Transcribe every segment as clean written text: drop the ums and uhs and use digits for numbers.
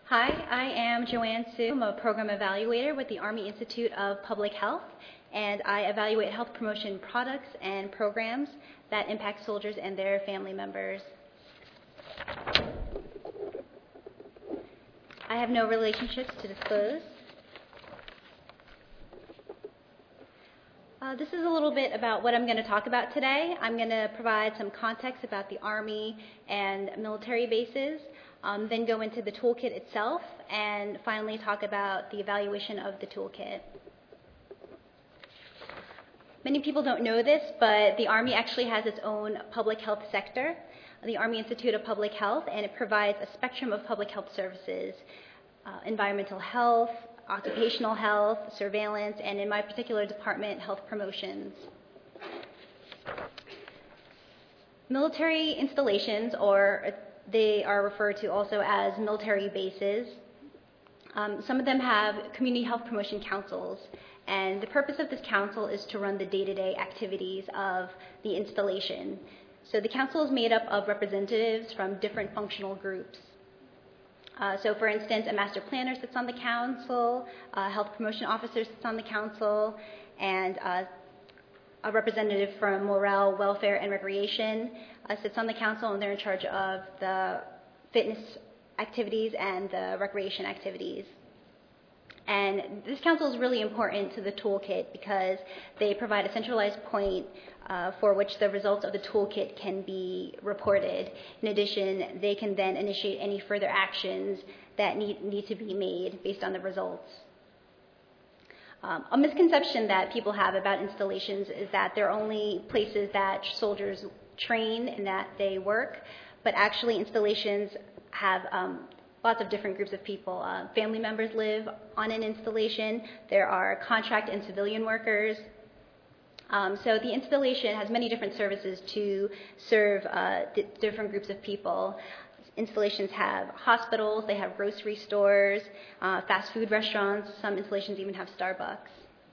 Hi, I am Joanne Sue. I'm a program evaluator with the Army Institute of Public Health, and I evaluate health promotion products and programs that impact soldiers and their family members. I have no relationships to disclose. This is a little bit about what I'm going to talk about today. I'm going to provide some context about the Army and military bases, then go into the toolkit itself, and finally talk about the evaluation of the toolkit. Many people don't know this, but the Army actually has its own public health sector, the Army Institute of Public Health, and it provides a spectrum of public health services, environmental health, occupational health, surveillance, and in my particular department, health promotions. Military installations, or they are referred to also as military bases. Some of them have community health promotion councils, and the purpose of this council is to run the day-to-day activities of the installation. So the council is made up of representatives from different functional groups. So for instance, a master planner sits on the council, a health promotion officer sits on the council, and a representative from morale, welfare, and recreation sits on the council, and they're in charge of the fitness activities and the recreation activities. And this council is really important to the toolkit because they provide a centralized point for which the results of the toolkit can be reported. In addition, they can then initiate any further actions that need to be made based on the results. A misconception that people have about installations is that they're only places that soldiers train and that they work, but actually installations have lots of different groups of people. Family members live on an installation. There are contract and civilian workers. So the installation has many different services to serve different groups of people. Installations have hospitals, they have grocery stores, fast food restaurants. Some installations even have Starbucks.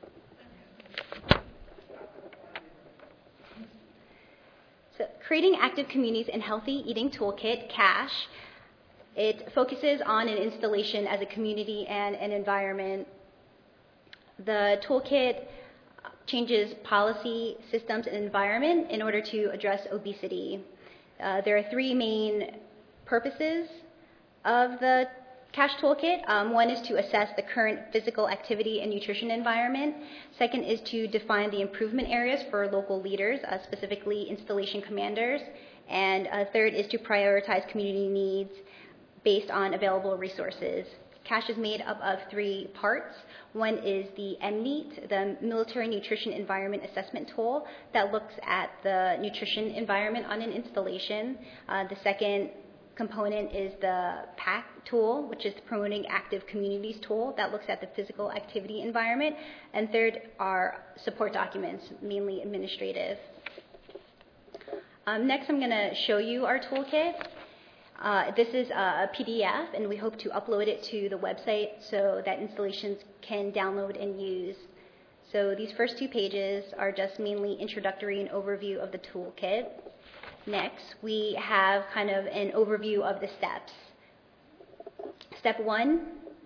So creating active communities and healthy eating toolkit, CASH. It focuses on an installation as a community and an environment. The toolkit changes policy, systems, and environment in order to address obesity. There are three main purposes of the CASH toolkit. One is to assess the current physical activity and nutrition environment. Second is to define the improvement areas for local leaders, specifically installation commanders. And third is to prioritize community needs based on available resources. CASH is made up of three parts. One is the MNEAT, the Military Nutrition Environment Assessment Tool, that looks at the nutrition environment on an installation. The second component is the PAC tool, which is the Promoting Active Communities tool, that looks at the physical activity environment. And third are support documents, mainly administrative. Next, I'm going to show you our toolkit. This is a PDF, and we hope to upload it to the website so that installations can download and use. So these first two pages are just mainly introductory and overview of the toolkit. Next, we have kind of an overview of the steps. Step one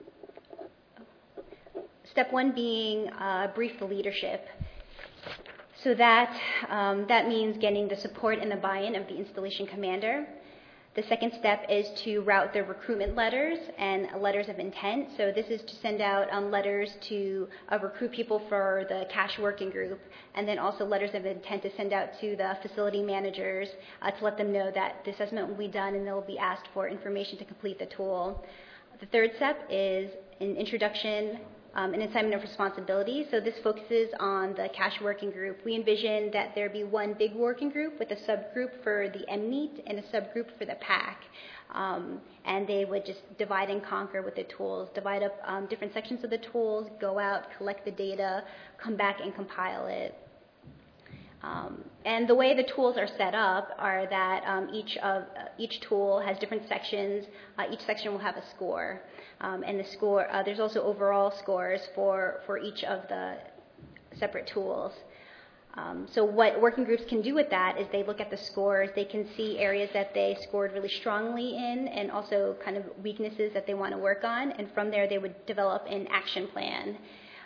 being brief the leadership. So that means getting the support and the buy-in of the installation commander. The second step is to route the recruitment letters and letters of intent. So this is to send out letters to recruit people for the CASH working group, and then also letters of intent to send out to the facility managers to let them know that the assessment will be done and they'll be asked for information to complete the tool. The third step is an introduction, an assignment of responsibility. So this focuses on the CASH working group. We envision that there be one big working group with a subgroup for the MNEAT and a subgroup for the PAC. And they would just divide and conquer with the tools, divide up different sections of the tools, go out, collect the data, come back and compile it. And the way the tools are set up are that each tool has different sections. Each section will have a score. And the score, there's also overall scores for each of the separate tools. So what working groups can do with that is they look at the scores. They can see areas that they scored really strongly in and also kind of weaknesses that they want to work on. And from there, they would develop an action plan.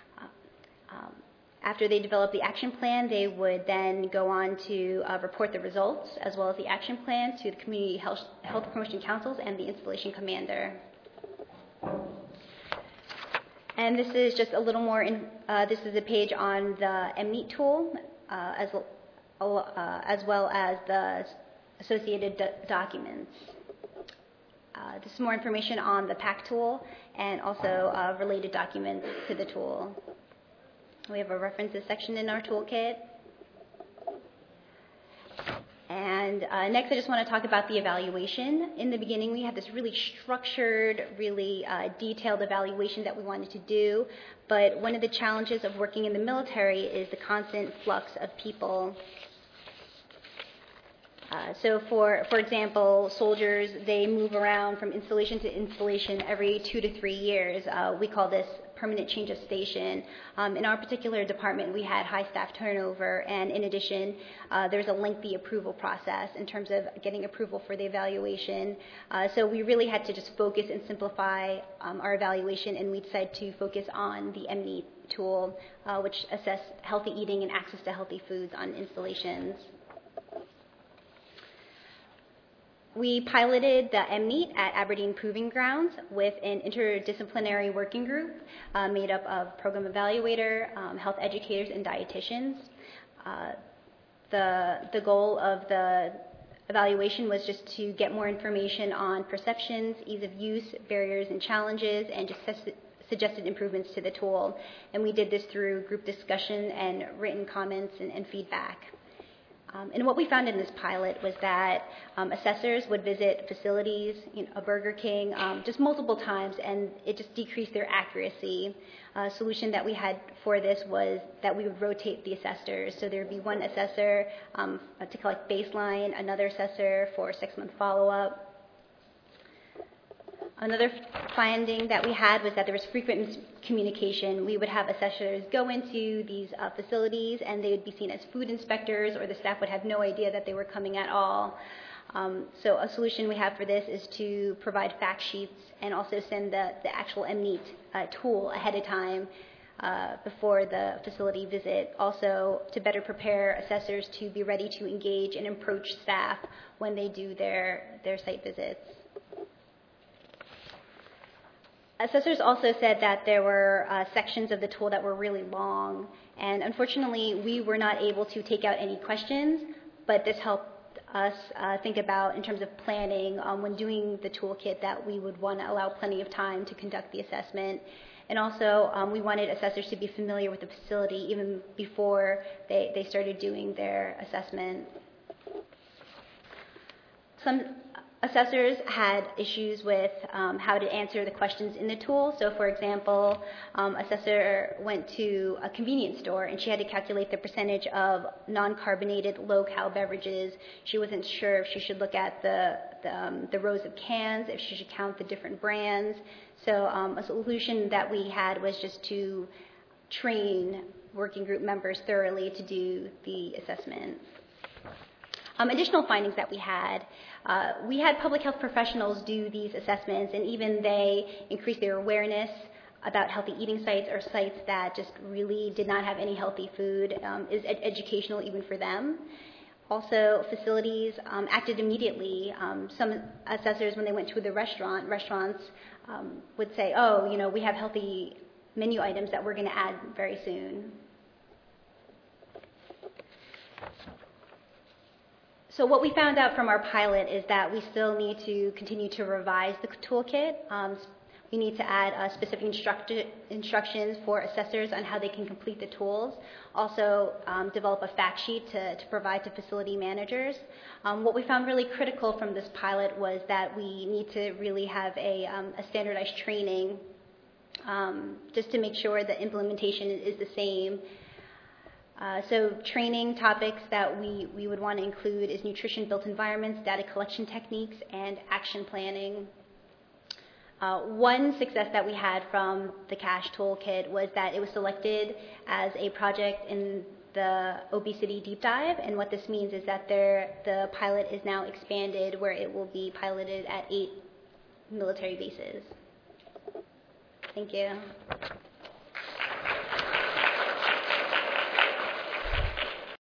After they develop the action plan, they would then go on to report the results as well as the action plan to the community health promotion councils and the installation commander. And this is just a little more, this is a page on the MNEAT tool as well as the associated documents. This is more information on the PAC tool and also related documents to the tool. We have a references section in our toolkit. And next, I just want to talk about the evaluation. In the beginning, we had this really structured, really detailed evaluation that we wanted to do. But one of the challenges of working in the military is the constant flux of people. So for example, soldiers, they move around from installation to installation every 2 to 3 years. We call this permanent change of station. In our particular department, we had high staff turnover, and in addition, there's a lengthy approval process in terms of getting approval for the evaluation. So we really had to just focus and simplify our evaluation, and we decided to focus on the MNEAT tool, which assess healthy eating and access to healthy foods on installations. We piloted the MNEAT at Aberdeen Proving Grounds with an interdisciplinary working group made up of program evaluator, health educators, and dietitians. The goal of the evaluation was just to get more information on perceptions, ease of use, barriers and challenges, and just suggested improvements to the tool. And we did this through group discussion and written comments and feedback. And what we found in this pilot was that assessors would visit facilities, a Burger King, just multiple times, and it just decreased their accuracy. A solution that we had for this was that we would rotate the assessors. So there would be one assessor to collect baseline, another assessor for 6-month follow-up. Another finding that we had was that there was frequent communication. We would have assessors go into these facilities, and they would be seen as food inspectors, or the staff would have no idea that they were coming at all. So a solution we have for this is to provide fact sheets and also send the actual MNEAT tool ahead of time before the facility visit. Also, to better prepare assessors to be ready to engage and approach staff when they do their site visits. Assessors also said that there were sections of the tool that were really long, and unfortunately, we were not able to take out any questions, but this helped us think about, in terms of planning, when doing the toolkit, that we would want to allow plenty of time to conduct the assessment. And also, we wanted assessors to be familiar with the facility even before they started doing their assessment. Some assessors had issues with how to answer the questions in the tool. So, for example, assessor went to a convenience store and she had to calculate the percentage of non-carbonated, low-cal beverages. She wasn't sure if she should look at the rows of cans, if she should count the different brands. So a solution that we had was just to train working group members thoroughly to do the assessment. Additional findings that we had public health professionals do these assessments, and even they increased their awareness about healthy eating sites or sites that just really did not have any healthy food. Is educational even for them. Also, facilities acted immediately. Some assessors, when they went to the restaurants would say, oh, we have healthy menu items that we're going to add very soon. So what we found out from our pilot is that we still need to continue to revise the toolkit. We need to add specific instructions for assessors on how they can complete the tools. Also, develop a fact sheet to provide to facility managers. What we found really critical from this pilot was that we need to really have a standardized training just to make sure the implementation is the same. So training topics that we would want to include is nutrition-built environments, data collection techniques, and action planning. One success that we had from the CASH toolkit was that it was selected as a project in the obesity deep dive, and what this means is that the pilot is now expanded where it will be piloted at 8 military bases. Thank you.